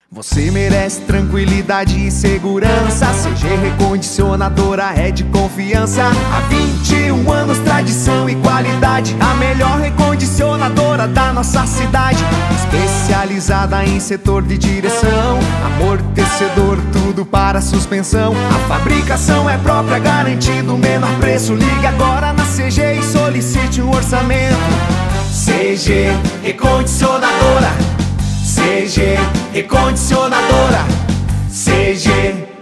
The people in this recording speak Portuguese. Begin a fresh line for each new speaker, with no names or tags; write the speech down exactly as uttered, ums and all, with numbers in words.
Você merece tranquilidade e segurança. C G Recondicionadora é de confiança. Há vinte e um anos, tradição e qualidade. A melhor recondicionadora da nossa cidade. Especializada em setor de direção, amortecedor, tudo para suspensão. A fabricação é própria, garantido o menor preço. Ligue agora na C G e solicite um orçamento. C G Recondicionadora, C G Recondicionadora, C G